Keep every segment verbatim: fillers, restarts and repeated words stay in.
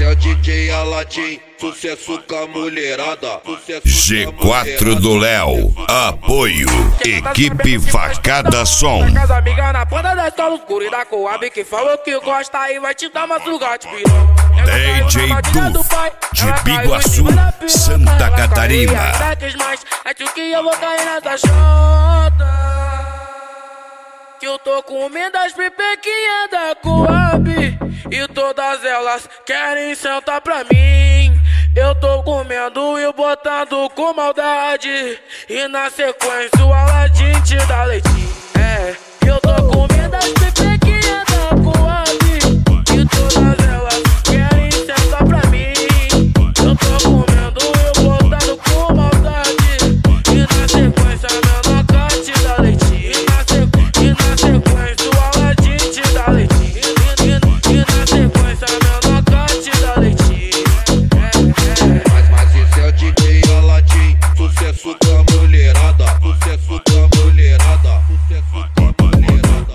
esse é o D J Aladim, sucesso com a mulherada. G quatro do Léo, apoio, equipe Facada Som. Casa amiga na ponta da escola escura e da Coab que falou que gosta aí vai te dar mais lugar de piranha. D J Duf, de Biguaçu, Santa Catarina. É que eu vou cair nessa chota. Que eu tô comendo as pipequinhas da Coab e todas elas querem sentar pra mim. Eu tô comendo e botando com maldade e na sequência o Aladim te dá leitinho. É, eu tô comendo as pipequinhas da Coab e todas elas querem sentar pra mim. Eu tô comendo e botando com maldade e na sequência a menor te dá leitinho. E na sequência o Aladim te dá leitinho. E na sequência a menor te dá leitinho. Mas, mas esse é o D J Aladim, sucesso com a mulherada. Sucesso com a mulherada. Sucesso com a mulherada.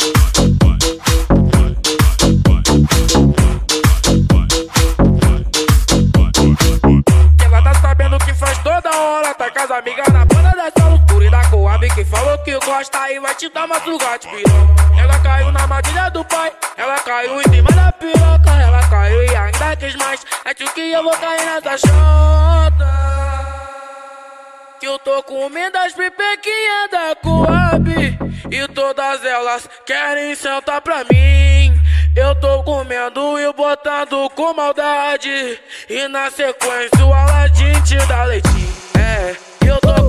Ela tá sabendo que faz toda hora, tá com as amigas na banda da escola escura e da Coab que falou que gosta e vai te dar mais lugar de piranha. Ela caiu na armadilha do pai, ela caiu em cima da piroca, ela caiu e ainda quis mais. É que eu vou cair nessa chota. Que eu tô comendo as pipequinhas da Coab e todas elas querem sentar pra mim. Eu tô comendo e botando com maldade e na sequência o Aladim te dá leitinho. É, eu tô